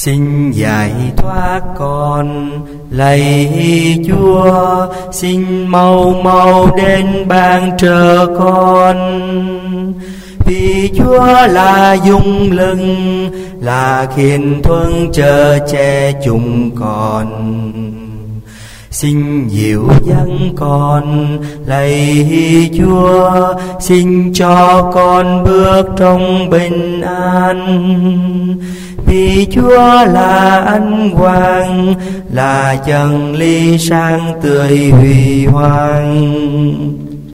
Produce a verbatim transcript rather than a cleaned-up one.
Xin giải thoát con, lạy Chúa, xin mau mau đến ban trợ con. Vì Chúa là dung lưng, là khiên thuẫn chở che chúng con. Xin dìu dắt con, lạy Chúa, xin cho con bước trong bình an. Vì Chúa là ánh quang, là chân ly sáng tươi huy hoàng.